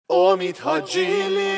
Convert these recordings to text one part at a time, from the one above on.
امید حاجیلی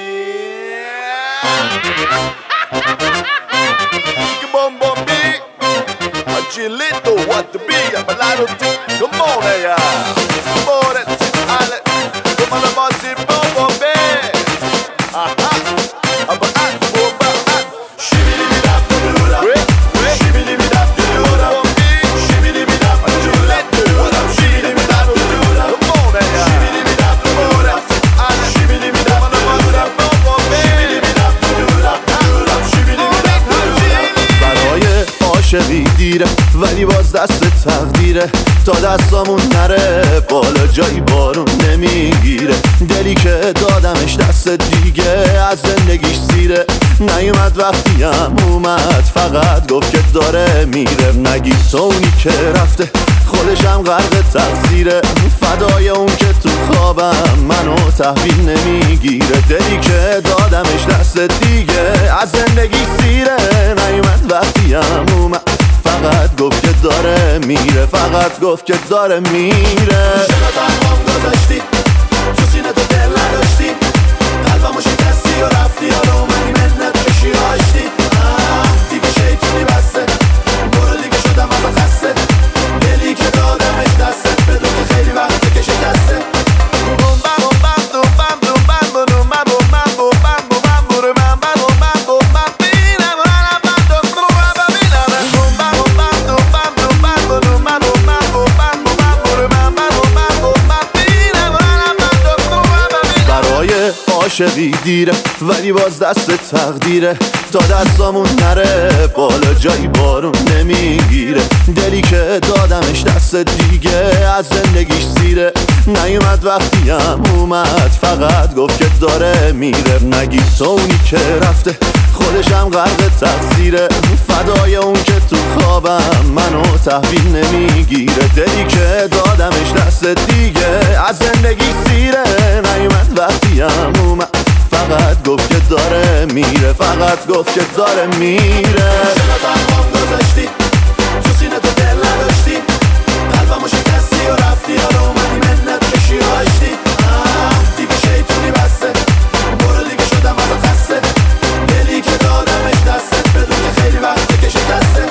Come on, Bobby. Agilito, what the be? I'm a lot of things. Come on, yeah. Come on, that's it. Come on, I'm on it, Bobby. Aha. I'm a hot Bobby. Shibidi-bidi-dap, do-do-dap. Shibidi-bidi-dap, do-do-dap. Shibidi-bidi-dap, Agilito, what up? Shibidi-bidi-dap, do-do-dap. Come on, yeah. Shibidi-bidi-dap, do-do-dap. Shibidi-bidi-dap, do-do-dap. Shibidi-bidi-dap, do-do-dap. Shibidi-bidi-dap, do-do-dap. برای عاشقی دیره ولی باز دست تقدیره تا دستامون نره بالا جایی بارون نمیگیره دلی که دادمش دست دیگه از زندگیش سیره نیومد وقتی هم اومد فقط گفت که داره میره نگی تو اونی که رفته خودشم غرق تقصیره فدای اون که تو خوابم منو تحویل نمیگیره دلی که دادمش دست دیگه از زندگی سیره نیومد وقتی هم اومد فقط گفت که داره میره فقط گفت که داره میره چرا تنهام گذاشتی تو سینه تو دل نداشتی قلبمو شکستی و رفتی حالا اومدی منت کشی و آشتی دیگه شیطونی بسته برو دیگه شدم ازت خسته دلی که دادمش دستت بدون که خیلی وقته که شکسته عاشقی دیره ولی باز دست تقدیره تا دستامون نره بالا جایی بارون نمیگیره دلی که دادمش دست دیگه از زندگیش سیره نیومد وقتی هم اومد فقط گفت که داره میره نگی تو اونی که رفته خودشم غرق تقصیره فدای اون که تو خوابم منو تحویل نمیگیره دلی که دادمش دست دیگه از زندگی سیره نیومد وقتی هم اومد فقط گفت که داره میره فقط گفت که داره میره چرا تنهام گذاشتی تو سینه تو دل نداشتی قلبمو شکستی و رفتی حالا اومدی منت کشی و آشتی دیگه شیطونی بسته برو دیگه شدم ازت خسته دلی که دادمش دستت بدون که خیلی وقته که شکسته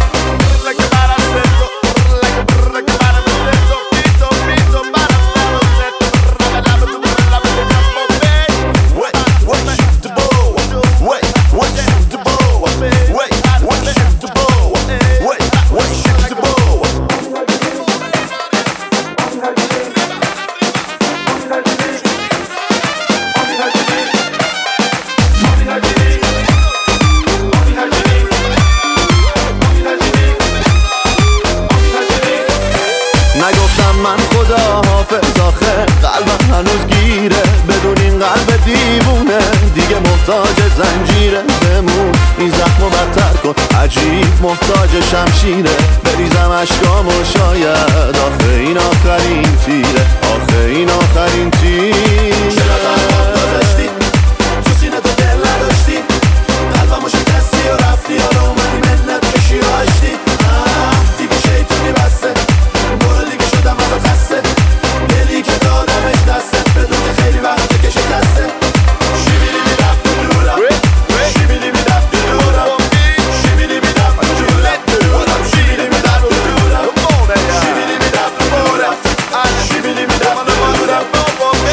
نگفتم من خدا حافظ آخه قلبم هنوز گیره بدون این قلب دیوونه دیگه محتاج زنجیره بمون این زخمو بدتر کن عجیب محتاج شمشیره بریزم اشکامو شاید آخه این آخرین تیره آخه این آخرین تیره چرا تنهام گذاشتی تو سینه تو دل نداشتی قلبمو شکستی و رفتی حالا اومدی منت کشی و آشتی دیگه شیطونی بسته برو دیگه شدم ازت خسته دلی که دادمش دستت بدون که خیلی وقته که شکسته شیبیدی-بیدپ دو-دو-دپ شیبیدی-بیدپ دو-دو-دپ شیبیدی-بیدپ دو-دو-دپ شیبیدی-بیدپ دو-دو-دپ شیبیدی-بیدپ دو-دو-دپ شیبیدی-بیدپ دو-دو-دپ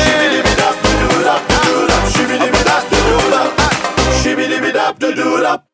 شیبیدی-بیدپ دو-دو-دپ شیبیدی-بیدپ دو-دو-دپ شیبیدی-بیدپ دو-دو-دپ